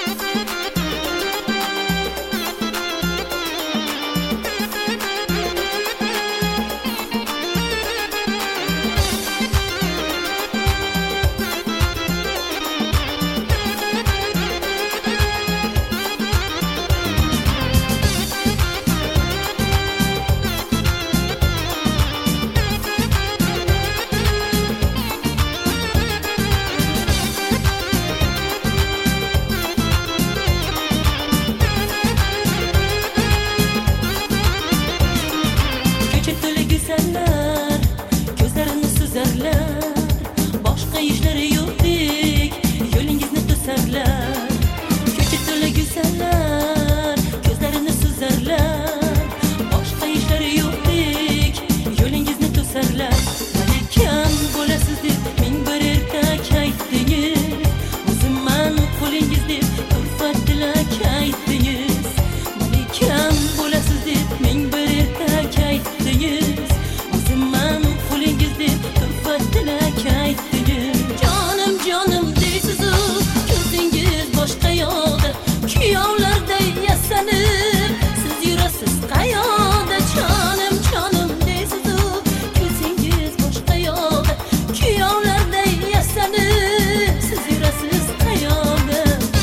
Boshqa ishlari yo'qdek yo'lingizni to'sarlar. Ko'cha to'la go'zallar, ko'zlarini suzarlar. Boshqa ishlari yo'qdek yo'lingizni to'sarlar. Malikam bo'lasiz deb ming bir ertak aytdingiz. O'zimman qo'lingiz deb turfat tilak aytdingiz. Malikam bo'lasiz deb ming bir ertak aytdingiz. O'zimman qo'lingiz deb turfat tilak aytdingiz. Jonim deysiz-u, ko'zingiz boshqa yoqda. Kuyovlarday yasanib, siz yurasiz qayoqda? Jonim deysiz-u, ko'zingiz boshqa yoqda. Kuyovlarday yasanib, siz yurasiz qayoqda?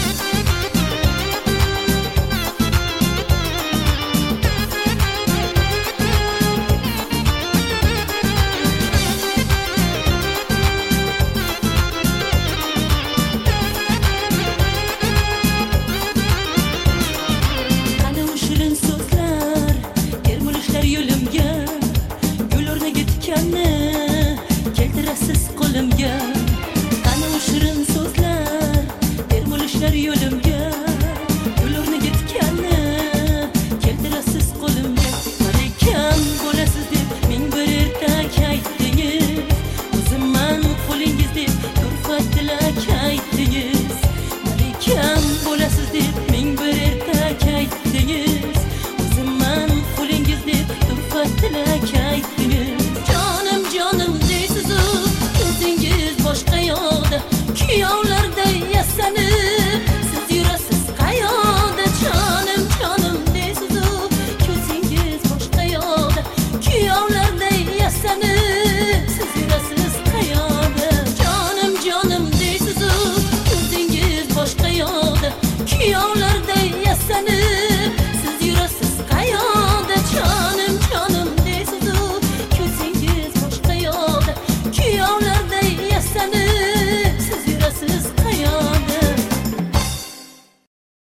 Yo'limga gul o'rniga tikanni keltirasiz qo'limga. Qani u shirin so'zlar, termulishlar yo'limga gul o'rniga tikanni keltirasiz qo'limga. Malikam bo'lasiz deb ming bir ertak aytdingiz. O'zimman qo'lingiz deb turfat tilak aytdingiz. Malikam bo'lasiz deb ming bir ertak aytdingiz. O'zimman qo'lingiz deb tilak aytdingiz. Jonim deysiz-u, ko'zingiz boshqa yoqda. Kuyovlarday yasanib, siz yurasiz qayoqda? Jonim deysiz-u, ko'zingiz boshqa yoqda. Kuyovlarday yasanib, siz yurasiz qayoqda? Jonim deysiz-u, ko'zingiz boshqa yoqda. Kuyovlarday yasanib